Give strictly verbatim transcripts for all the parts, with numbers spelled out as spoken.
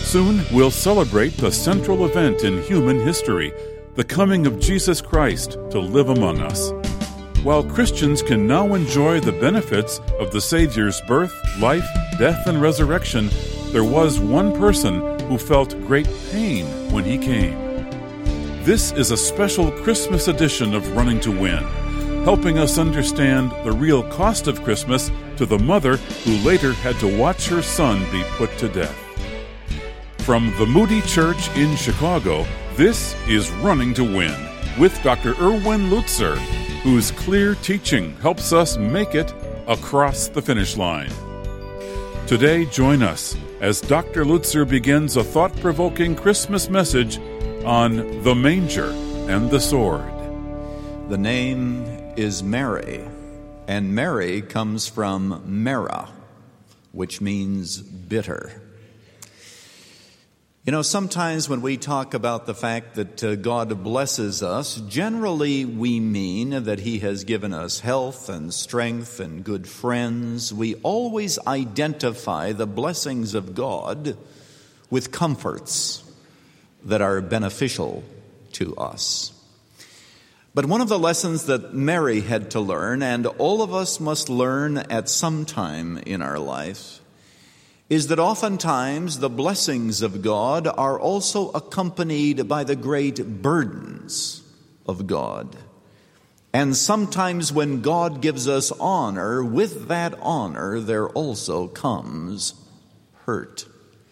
Soon we'll celebrate the central event in human history, the coming of Jesus Christ to live among us. While Christians can now enjoy the benefits of the Savior's birth, life, death, and resurrection, there was one person who felt great pain when he came. This is a special Christmas edition of Running to Win, helping us understand the real cost of Christmas to the mother who later had to watch her son be put to death. From the Moody Church in Chicago, this is Running to Win with Doctor Erwin Lutzer, whose clear teaching helps us make it across the finish line. Today, join us as Doctor Lutzer begins a thought-provoking Christmas message on the manger and the sword. The name is Mary, and Mary comes from Mara, which means bitter. You know, sometimes when we talk about the fact that uh, God blesses us, generally we mean that He has given us health and strength and good friends. We always identify the blessings of God with comforts that are beneficial to us. But one of the lessons that Mary had to learn, and all of us must learn at some time in our life, is that oftentimes the blessings of God are also accompanied by the great burdens of God. And sometimes when God gives us honor, with that honor there also comes hurt.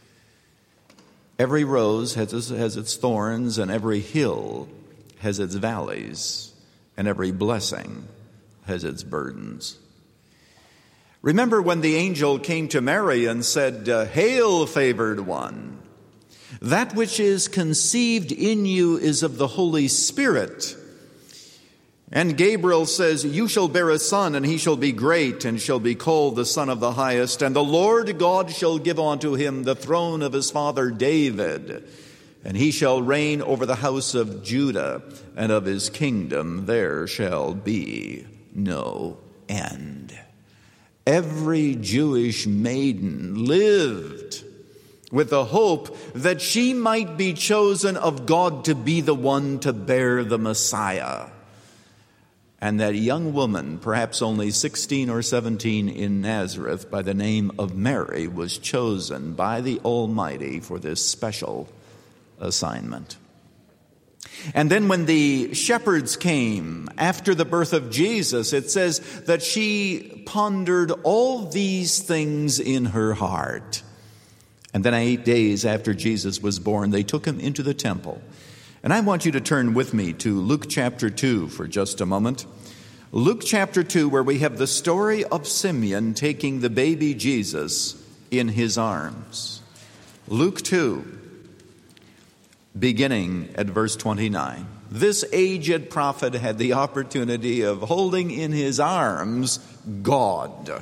Every rose has its, has its thorns, and every hill has its valleys, and every blessing has its burdens. Remember when the angel came to Mary and said, uh, "Hail, favored one, that which is conceived in you is of the Holy Spirit." And Gabriel says, "You shall bear a son, and he shall be great, and shall be called the Son of the Highest. And the Lord God shall give unto him the throne of his father David, and he shall reign over the house of Judah, and of his kingdom there shall be no end." Every Jewish maiden lived with the hope that she might be chosen of God to be the one to bear the Messiah. And that young woman, perhaps only sixteen or seventeen in Nazareth, by the name of Mary, was chosen by the Almighty for this special assignment. And then when the shepherds came after the birth of Jesus, it says that she pondered all these things in her heart. And then eight days after Jesus was born, they took him into the temple. And I want you to turn with me to Luke chapter two for just a moment. Luke chapter two, where we have the story of Simeon taking the baby Jesus in his arms. Luke two. Beginning at verse twenty-nine. This aged prophet had the opportunity of holding in his arms God.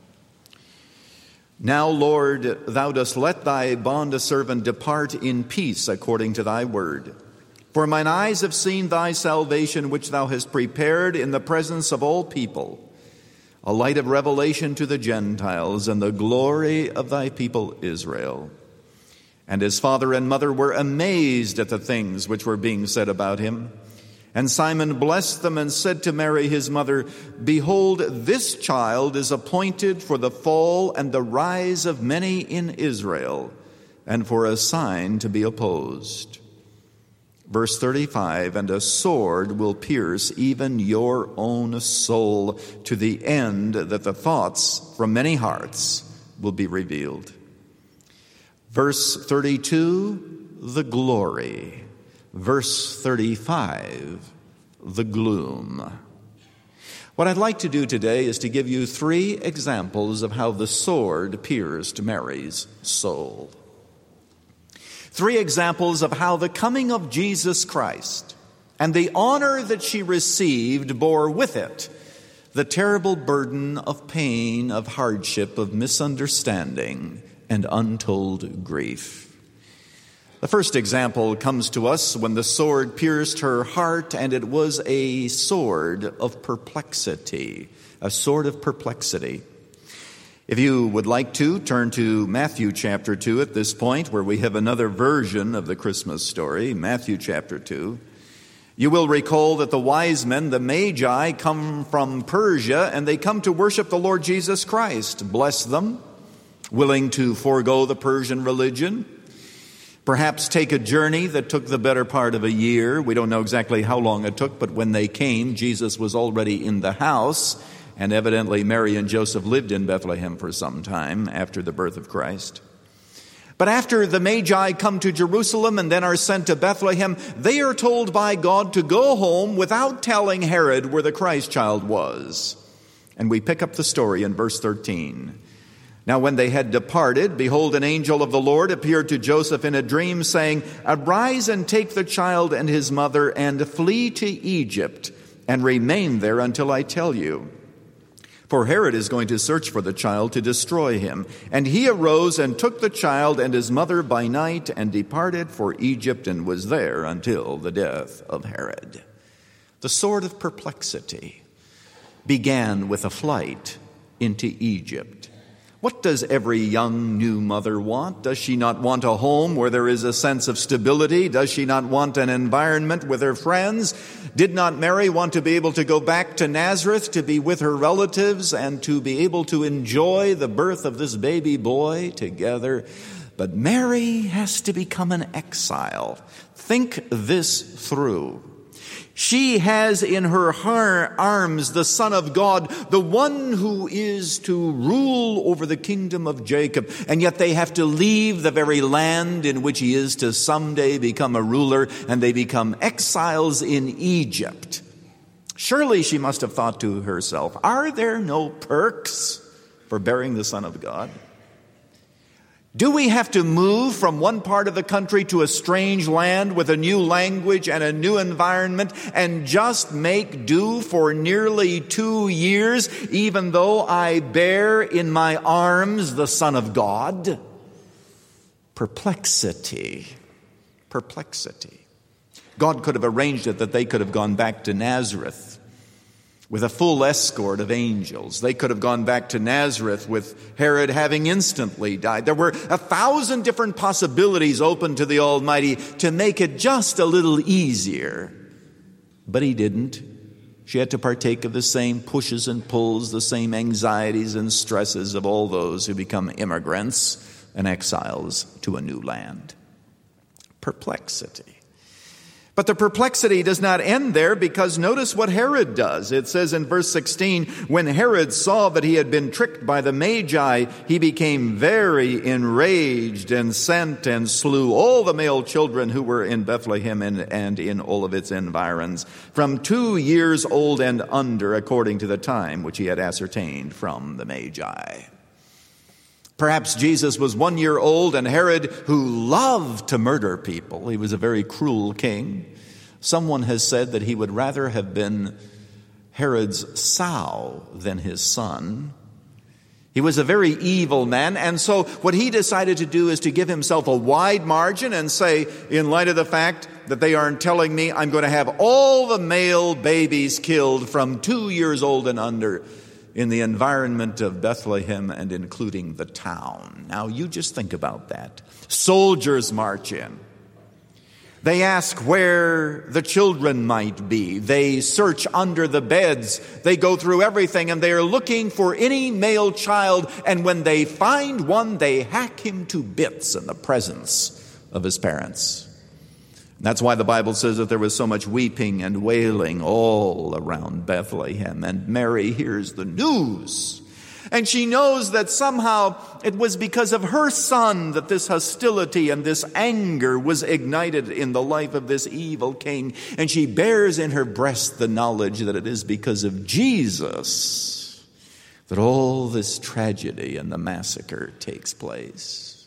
"Now, Lord, thou dost let thy bondservant depart in peace according to thy word. For mine eyes have seen thy salvation, which thou hast prepared in the presence of all people, a light of revelation to the Gentiles, and the glory of thy people Israel." And his father and mother were amazed at the things which were being said about him. And Simon blessed them and said to Mary his mother, "Behold, this child is appointed for the fall and the rise of many in Israel, and for a sign to be opposed." Verse thirty-five, "And a sword will pierce even your own soul, to the end that the thoughts from many hearts will be revealed." Verse thirty-two, the glory. Verse thirty-five, the gloom. What I'd like to do today is to give you three examples of how the sword pierced Mary's soul. Three examples of how the coming of Jesus Christ and the honor that she received bore with it the terrible burden of pain, of hardship, of misunderstanding, and untold grief. The first example comes to us when the sword pierced her heart, and it was a sword of perplexity, a sword of perplexity. If you would like to, turn to Matthew chapter two at this point, where we have another version of the Christmas story, Matthew chapter two. You will recall that the wise men, the Magi, come from Persia, and they come to worship the Lord Jesus Christ. Bless them, willing to forego the Persian religion, perhaps take a journey that took the better part of a year. We don't know exactly how long it took, but when they came, Jesus was already in the house, and evidently Mary and Joseph lived in Bethlehem for some time after the birth of Christ. But after the Magi come to Jerusalem and then are sent to Bethlehem, they are told by God to go home without telling Herod where the Christ child was. And we pick up the story in verse thirteen. Now when they had departed, behold, an angel of the Lord appeared to Joseph in a dream, saying, Arise and take the child and his mother and flee to Egypt, and remain there until I tell you. For Herod is going to search for the child to destroy him. And he arose and took the child and his mother by night and departed for Egypt and was there until the death of Herod. The sword of perplexity began with a flight into Egypt. What does every young new mother want? Does she not want a home where there is a sense of stability? Does she not want an environment with her friends? Did not Mary want to be able to go back to Nazareth to be with her relatives and to be able to enjoy the birth of this baby boy together? But Mary has to become an exile. Think this through. She has in her arms the Son of God, the one who is to rule over the kingdom of Jacob. And yet they have to leave the very land in which he is to someday become a ruler, and they become exiles in Egypt. Surely she must have thought to herself, are there no perks for bearing the Son of God? Do we have to move from one part of the country to a strange land with a new language and a new environment and just make do for nearly two years, even though I bear in my arms the Son of God? Perplexity. Perplexity. God could have arranged it that they could have gone back to Nazareth with a full escort of angels. They could have gone back to Nazareth with Herod having instantly died. There were a thousand different possibilities open to the Almighty to make it just a little easier. But he didn't. She had to partake of the same pushes and pulls, the same anxieties and stresses of all those who become immigrants and exiles to a new land. Perplexity. But the perplexity does not end there, because notice what Herod does. It says in verse sixteen, when Herod saw that he had been tricked by the Magi, he became very enraged and sent and slew all the male children who were in Bethlehem and, and in all of its environs, from two years old and under, according to the time which he had ascertained from the Magi. Perhaps Jesus was one year old, and Herod, who loved to murder people, he was a very cruel king. Someone has said that he would rather have been Herod's sow than his son. He was a very evil man, and so what he decided to do is to give himself a wide margin and say, in light of the fact that they aren't telling me, I'm going to have all the male babies killed from two years old and under in the environment of Bethlehem and including the town. Now, you just think about that. Soldiers march in. They ask where the children might be. They search under the beds. They go through everything, and they are looking for any male child. And when they find one, they hack him to bits in the presence of his parents. That's why the Bible says that there was so much weeping and wailing all around Bethlehem. And Mary hears the news. And she knows that somehow it was because of her son that this hostility and this anger was ignited in the life of this evil king. And she bears in her breast the knowledge that it is because of Jesus that all this tragedy and the massacre takes place.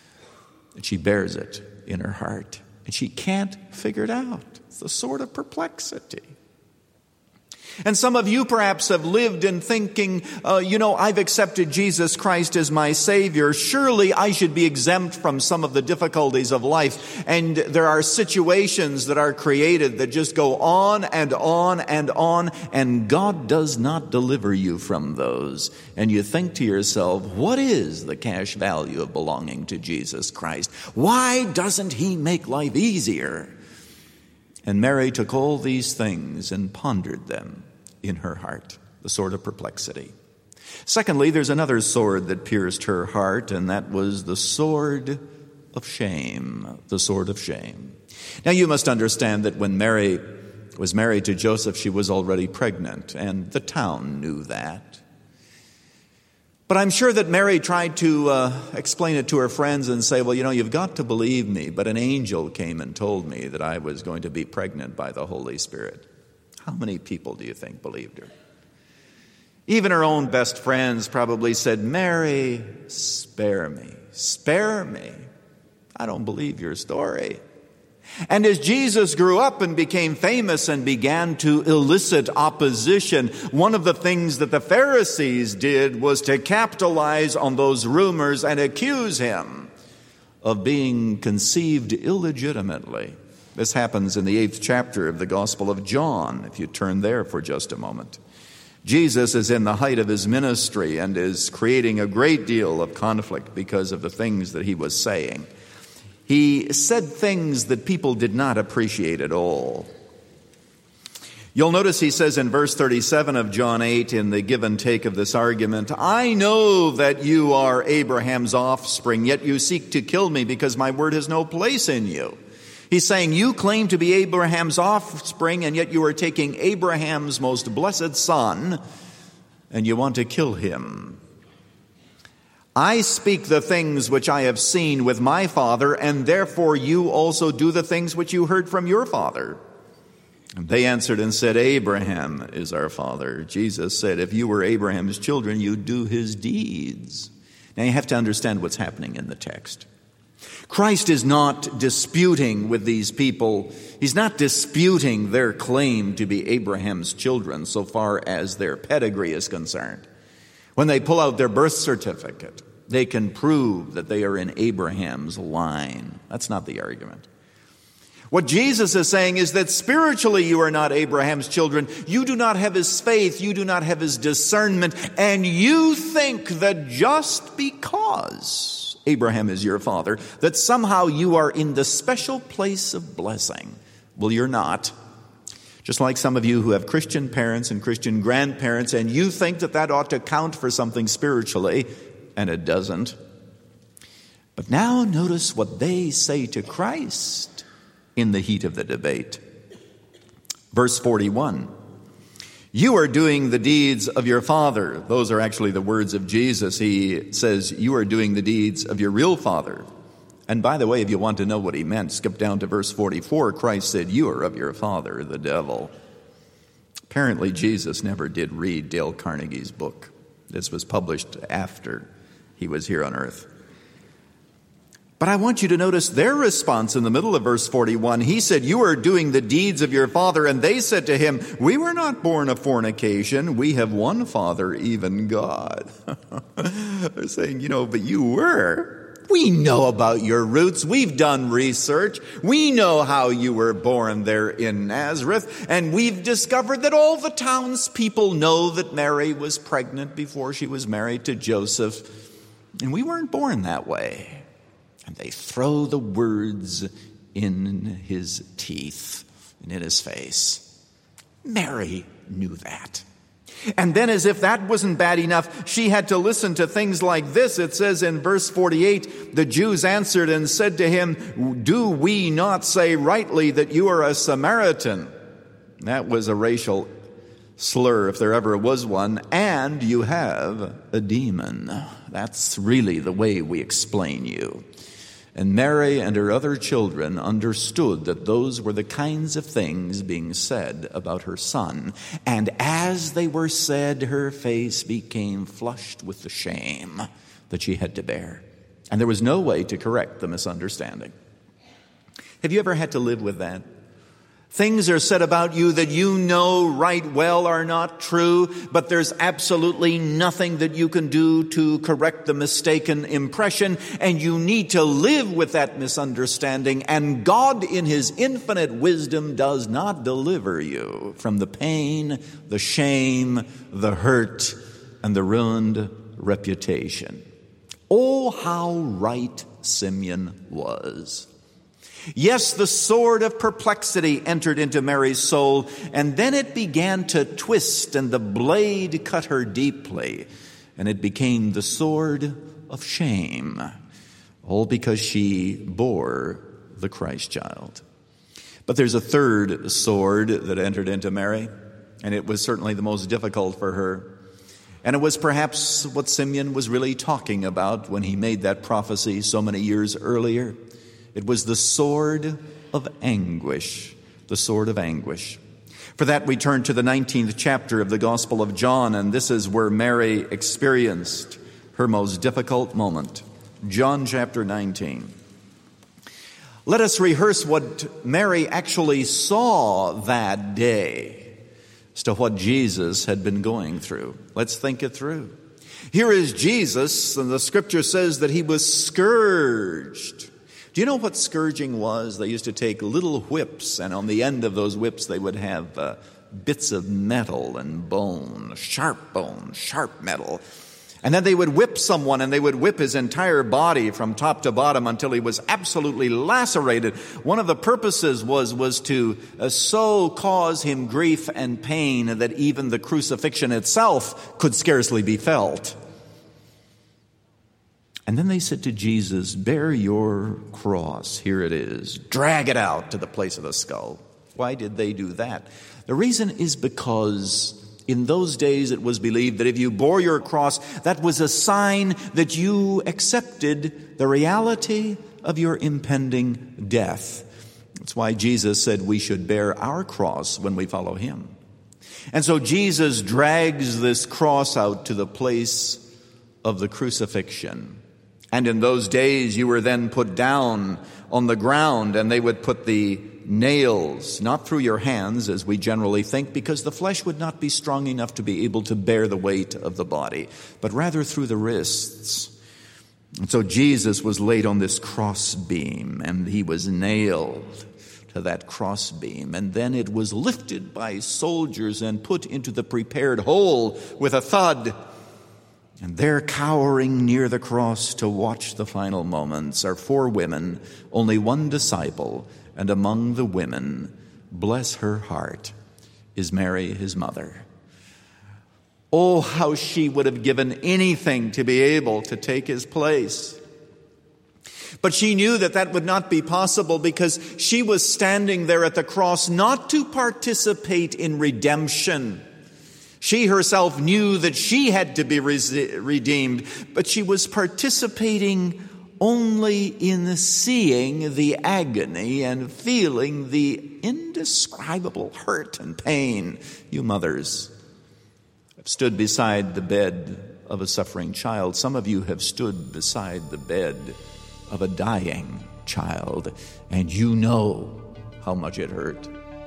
And she bears it in her heart. And she can't figure it out. It's the sword of perplexity. And some of you perhaps have lived in thinking, uh, you know, I've accepted Jesus Christ as my Savior. Surely I should be exempt from some of the difficulties of life. And there are situations that are created that just go on and on and on, and God does not deliver you from those. And you think to yourself, what is the cash value of belonging to Jesus Christ? Why doesn't He make life easier? And Mary took all these things and pondered them in her heart, the sword of perplexity. Secondly, there's another sword that pierced her heart, and that was the sword of shame, the sword of shame. Now, you must understand that when Mary was married to Joseph, she was already pregnant, and the town knew that. But I'm sure that Mary tried to uh, explain it to her friends and say, well, you know, you've got to believe me, but an angel came and told me that I was going to be pregnant by the Holy Spirit. How many people do you think believed her? Even her own best friends probably said, Mary, spare me, spare me. I don't believe your story. And as Jesus grew up and became famous and began to elicit opposition, one of the things that the Pharisees did was to capitalize on those rumors and accuse him of being conceived illegitimately. This happens in the eighth chapter of the Gospel of John, if you turn there for just a moment. Jesus is in the height of his ministry and is creating a great deal of conflict because of the things that he was saying. He said things that people did not appreciate at all. You'll notice he says in verse thirty-seven of John eight, in the give and take of this argument, I know that you are Abraham's offspring, yet you seek to kill me because my word has no place in you. He's saying you claim to be Abraham's offspring, and yet you are taking Abraham's most blessed son, and you want to kill him. I speak the things which I have seen with my father, and therefore you also do the things which you heard from your father. And they answered and said, Abraham is our father. Jesus said, if you were Abraham's children, you'd do his deeds. Now you have to understand what's happening in the text. Christ is not disputing with these people. He's not disputing their claim to be Abraham's children so far as their pedigree is concerned. When they pull out their birth certificate, they can prove that they are in Abraham's line. That's not the argument. What Jesus is saying is that spiritually you are not Abraham's children. You do not have his faith. You do not have his discernment. And you think that just because Abraham is your father, that somehow you are in the special place of blessing. Well, you're not. Just like some of you who have Christian parents and Christian grandparents, and you think that that ought to count for something spiritually, and it doesn't. But now notice what they say to Christ in the heat of the debate. Verse forty-one, you are doing the deeds of your father. Those are actually the words of Jesus. He says, you are doing the deeds of your real father. And by the way, if you want to know what he meant, skip down to verse forty-four. Christ said, you are of your father, the devil. Apparently, Jesus never did read Dale Carnegie's book. This was published after he was here on earth. But I want you to notice their response in the middle of verse forty-one. He said, you are doing the deeds of your father. And they said to him, we were not born of fornication. We have one Father, even God. They're saying, you know, but you were. We know about your roots. We've done research. We know how you were born there in Nazareth. And we've discovered that all the townspeople know that Mary was pregnant before she was married to Joseph. And we weren't born that way. And they throw the words in his teeth and in his face. Mary knew that. And then, as if that wasn't bad enough, she had to listen to things like this. It says in verse forty-eight, the Jews answered and said to him, do we not say rightly that you are a Samaritan? That was a racial slur, if there ever was one. And you have a demon. That's really the way we explain you. And Mary and her other children understood that those were the kinds of things being said about her son. And as they were said, her face became flushed with the shame that she had to bear. And there was no way to correct the misunderstanding. Have you ever had to live with that? Things are said about you that you know right well are not true, but there's absolutely nothing that you can do to correct the mistaken impression, and you need to live with that misunderstanding, and God in His infinite wisdom does not deliver you from the pain, the shame, the hurt, and the ruined reputation. Oh, how right Simeon was. Yes, the sword of perplexity entered into Mary's soul, and then it began to twist, and the blade cut her deeply, and it became the sword of shame, all because she bore the Christ child. But there's a third sword that entered into Mary, and it was certainly the most difficult for her. And it was perhaps what Simeon was really talking about when he made that prophecy so many years earlier. It was the sword of anguish, the sword of anguish. For that, we turn to the nineteenth chapter of the Gospel of John, and this is where Mary experienced her most difficult moment. John chapter nineteen. Let us rehearse what Mary actually saw that day as to what Jesus had been going through. Let's think it through. Here is Jesus, and the Scripture says that He was scourged. Do you know what scourging was? They used to take little whips, and on the end of those whips they would have uh, bits of metal and bone, sharp bone, sharp metal. And then they would whip someone, and they would whip his entire body from top to bottom until he was absolutely lacerated. One of the purposes was, was to uh, so cause him grief and pain that even the crucifixion itself could scarcely be felt. And then they said to Jesus, bear your cross. Here it is. Drag it out to the place of the skull. Why did they do that? The reason is because in those days it was believed that if you bore your cross, that was a sign that you accepted the reality of your impending death. That's why Jesus said we should bear our cross when we follow Him. And so Jesus drags this cross out to the place of the crucifixion. And in those days, you were then put down on the ground, and they would put the nails, not through your hands, as we generally think, because the flesh would not be strong enough to be able to bear the weight of the body, but rather through the wrists. And so Jesus was laid on this cross beam, and He was nailed to that cross beam. And then it was lifted by soldiers and put into the prepared hole with a thud. And there, cowering near the cross to watch the final moments, are four women, only one disciple, and among the women, bless her heart, is Mary, His mother. Oh, how she would have given anything to be able to take His place. But she knew that that would not be possible because she was standing there at the cross not to participate in redemption. She herself knew that she had to be redeemed, but she was participating only in seeing the agony and feeling the indescribable hurt and pain. You mothers have stood beside the bed of a suffering child. Some of you have stood beside the bed of a dying child, and you know how much it hurt.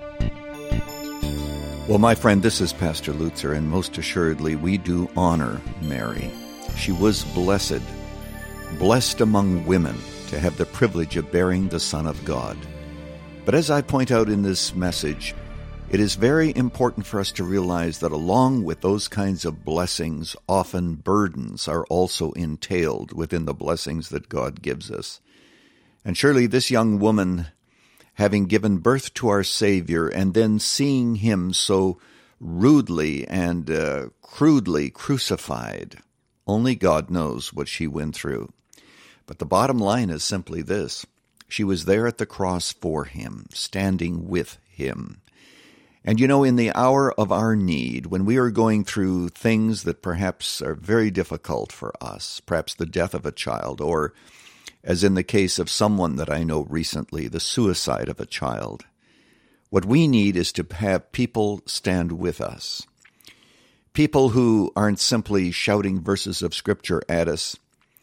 Well, my friend, this is Pastor Lutzer, and most assuredly we do honor Mary. She was blessed, blessed among women to have the privilege of bearing the Son of God. But as I point out in this message, it is very important for us to realize that along with those kinds of blessings, often burdens are also entailed within the blessings that God gives us. And surely this young woman, having given birth to our Savior and then seeing Him so rudely and uh, crudely crucified, only God knows what she went through. But the bottom line is simply this. She was there at the cross for Him, standing with Him. And you know, in the hour of our need, when we are going through things that perhaps are very difficult for us, perhaps the death of a child, or as in the case of someone that I know recently, the suicide of a child, what we need is to have people stand with us. People who aren't simply shouting verses of Scripture at us,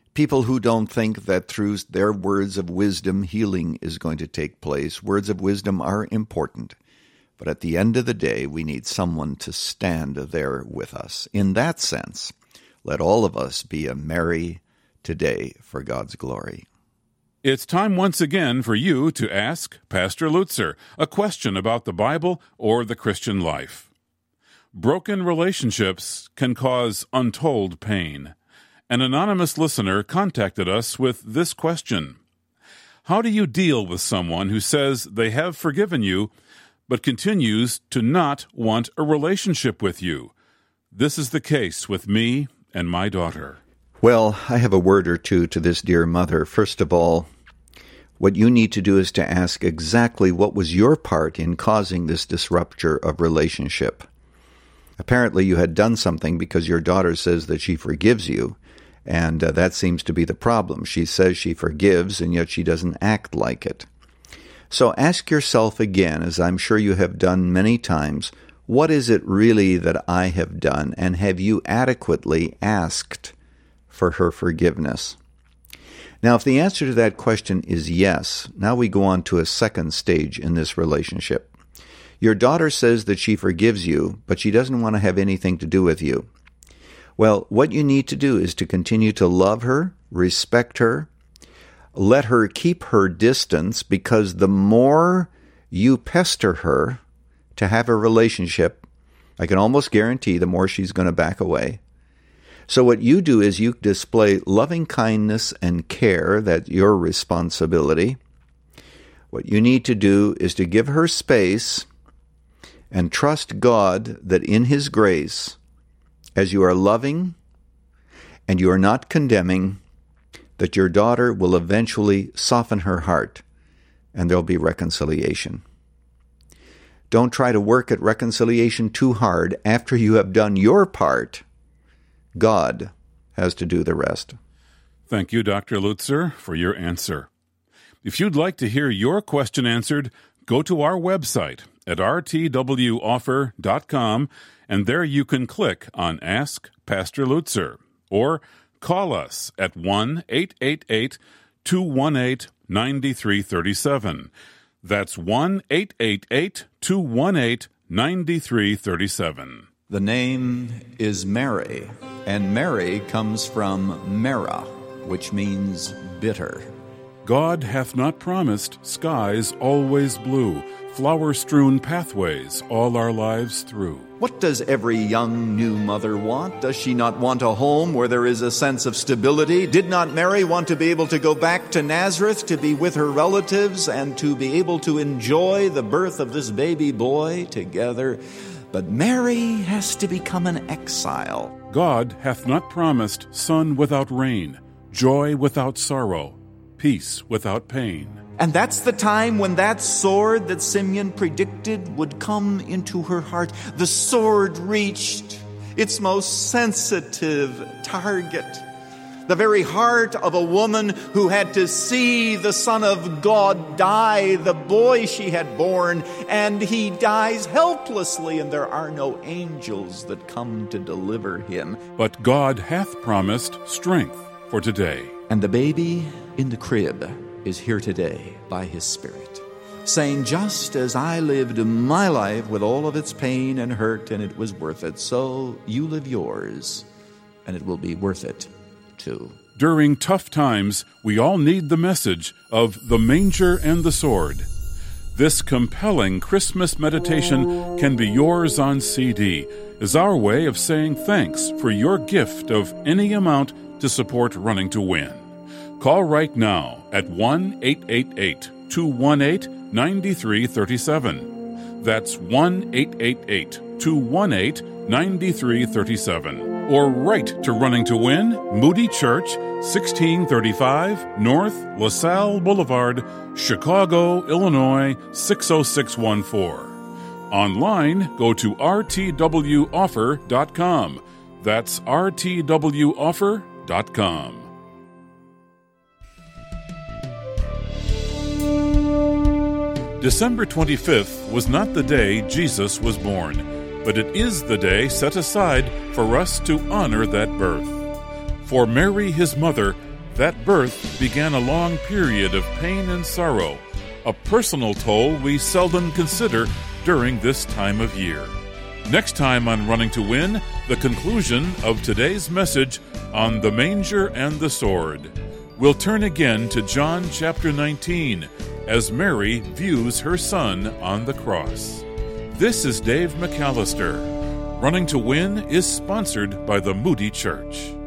People who don't think that through their words of wisdom healing is going to take place. Words of wisdom are important, but at the end of the day, we need someone to stand there with us. In that sense, let all of us be a Mary today for God's glory. It's time once again for you to ask Pastor Lutzer a question about the Bible or the Christian life. Broken relationships can cause untold pain. An anonymous listener contacted us with this question: how do you deal with someone who says they have forgiven you, but continues to not want a relationship with you? This is the case with me and my daughter. Well, I have a word or two to this dear mother. First of all, what you need to do is to ask exactly what was your part in causing this disrupture of relationship. Apparently you had done something because your daughter says that she forgives you, and uh, that seems to be the problem. She says she forgives, and yet she doesn't act like it. So ask yourself again, as I'm sure you have done many times, what is it really that I have done, and have you adequately asked for her forgiveness? Now, if the answer to that question is yes, now we go on to a second stage in this relationship. Your daughter says that she forgives you, but she doesn't want to have anything to do with you. Well, what you need to do is to continue to love her, respect her, let her keep her distance, because the more you pester her to have a relationship, I can almost guarantee the more she's going to back away. So what you do is you display loving kindness and care. That's your responsibility. What you need to do is to give her space and trust God that in His grace, as you are loving and you are not condemning, that your daughter will eventually soften her heart and there'll be reconciliation. Don't try to work at reconciliation too hard. After you have done your part, God has to do the rest. Thank you, Doctor Lutzer, for your answer. If you'd like to hear your question answered, go to our website at r t w offer dot com, and there you can click on Ask Pastor Lutzer, or call us at one eight eight eight, two one eight, nine three three seven. That's one eight eight eight, two one eight, nine three three seven. The name is Mary, and Mary comes from Mara, which means bitter. God hath not promised skies always blue, flower-strewn pathways all our lives through. What does every young new mother want? Does she not want a home where there is a sense of stability? Did not Mary want to be able to go back to Nazareth to be with her relatives and to be able to enjoy the birth of this baby boy together? But Mary has to become an exile. God hath not promised sun without rain, joy without sorrow, peace without pain. And that's the time when that sword that Simeon predicted would come into her heart. The sword reached its most sensitive target. The very heart of a woman who had to see the Son of God die, the boy she had born, and he dies helplessly, and there are no angels that come to deliver him. But God hath promised strength for today. And the baby in the crib is here today by His Spirit, saying, just as I lived my life with all of its pain and hurt, and it was worth it, so you live yours, and it will be worth it too. During tough times, we all need the message of the manger and the sword. This compelling Christmas meditation can be yours on C D, as our way of saying thanks for your gift of any amount to support Running to Win. Call right now at one eight eight eight, two one eight, nine three three seven. That's one eight eight eight, two one eight, nine three three seven. Or write to Running to Win, Moody Church, sixteen thirty-five North LaSalle Boulevard, Chicago, Illinois, six oh six one four. Online, go to r t w offer dot com. That's r t w offer dot com. December twenty-fifth was not the day Jesus was born, but it is the day set aside for us to honor that birth. For Mary, his mother, That birth began a long period of pain and sorrow, a personal toll we seldom consider during this time of year. Next time on Running to Win, the conclusion of today's message on the manger and the sword. We'll turn again to John chapter nineteen as Mary views her son on the cross. This is Dave McAllister. Running to Win is sponsored by the Moody Church.